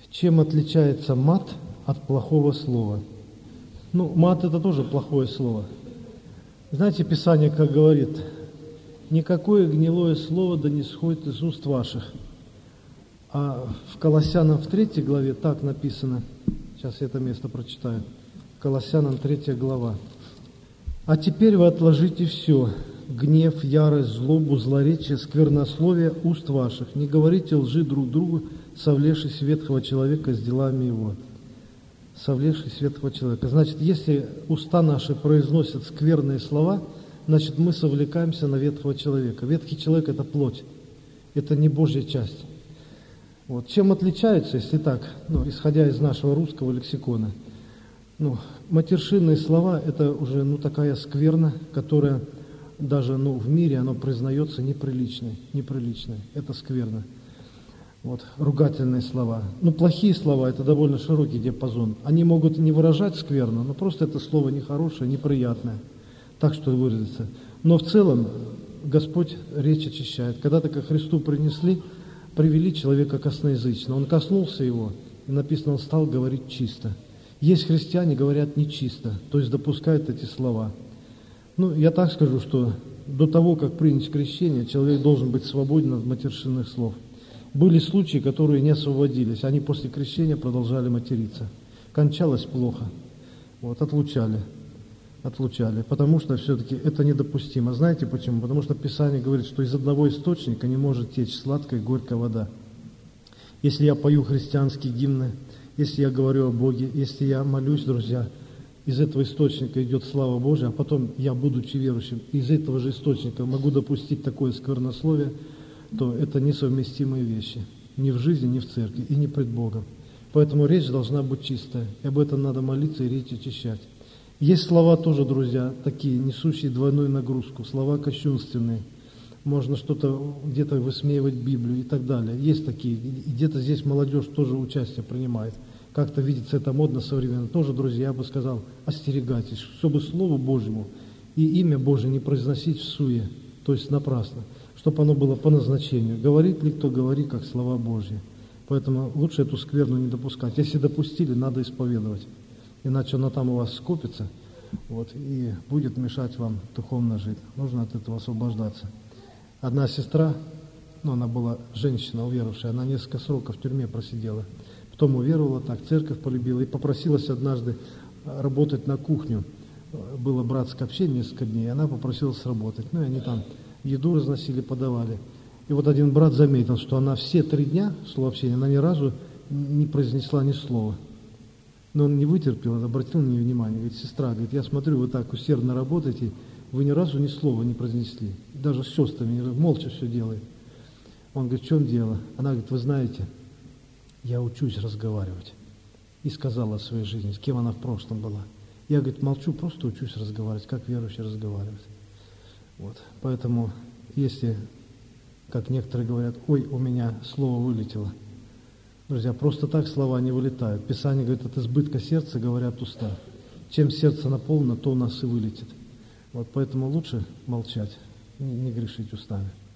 Чем отличается мат от плохого слова? Мат – это тоже плохое слово. Знаете, Писание как говорит: «Никакое гнилое слово да не сходит из уст ваших». А в Колоссянам в 3 главе так написано, сейчас я это место прочитаю, Колоссянам 3 глава. «А теперь вы отложите все, гнев, ярость, злобу, злоречие, сквернословие уст ваших. Не говорите лжи друг другу, совлевшись ветхого человека с делами его». Совлевшись ветхого человека. Значит, если уста наши произносят скверные слова, значит, мы совлекаемся на ветхого человека. Ветхий человек – это плоть, это не Божья часть. Чем отличаются, если так, исходя из нашего русского лексикона? Матершинные слова – это уже такая скверна, которая даже в мире оно признается неприличной. Это скверно. Ругательные слова. Плохие слова – это довольно широкий диапазон. Они могут не выражать скверно, но просто это слово нехорошее, неприятное. Так что выразиться. Но в целом Господь речь очищает. Когда-то ко Христу привели человека косноязычно. Он коснулся его, и написано, он стал говорить чисто. Есть христиане, говорят нечисто, то есть допускают эти слова. Я так скажу, что до того, как принять крещение, человек должен быть свободен от матершинных слов. Были случаи, которые не освободились, они после крещения продолжали материться. Кончалось плохо. Отлучали, потому что все-таки это недопустимо. Знаете почему? Потому что Писание говорит, что из одного источника не может течь сладкая и горькая вода. Если я пою христианские гимны, если я говорю о Боге, если я молюсь, друзья, из этого источника идет слава Божия, а потом я, будучи верующим, из этого же источника могу допустить такое сквернословие, то это несовместимые вещи. Ни в жизни, ни в церкви, и не пред Богом. Поэтому речь должна быть чистая. И об этом надо молиться и речь очищать. Есть слова тоже, друзья, такие, несущие двойную нагрузку. Слова кощунственные. Можно что-то где-то высмеивать Библию и так далее. Есть такие. И где-то здесь молодежь тоже участие принимает. Как-то видится это модно современно. Тоже, друзья, я бы сказал, остерегайтесь, чтобы Слову Божьему и имя Божие не произносить в суе, то есть напрасно, чтобы оно было по назначению. Говорит ли кто, говори, как слова Божьи. Поэтому лучше эту скверну не допускать. Если допустили, надо исповедовать. Иначе она там у вас скопится, и будет мешать вам духовно жить. Нужно от этого освобождаться. Одна сестра, она была женщина уверовавшая, она несколько сроков в тюрьме просидела. Потом уверовала, так церковь полюбила и попросилась однажды работать на кухню. Было братское общение несколько дней, и она попросилась работать. И они там еду разносили, подавали. И один брат заметил, что она все 3 дня шло общение, она ни разу не произнесла ни слова. Но он не вытерпел, обратил на нее внимание. Говорит: сестра, я смотрю, вы так усердно работаете, вы ни разу ни слова не произнесли. Даже с сестрами молча все делает. Он говорит: в чем дело? Она говорит: вы знаете, я учусь разговаривать. И сказала о своей жизни, с кем она в прошлом была. Я, говорит, молчу, просто учусь разговаривать, как верующий разговаривать. Поэтому, если, как некоторые говорят, ой, у меня слово вылетело. Друзья, просто так слова не вылетают. Писание говорит, от избытка сердца говорят уста. Чем сердце наполнено, то у нас и вылетит. Поэтому лучше молчать, не грешить устами.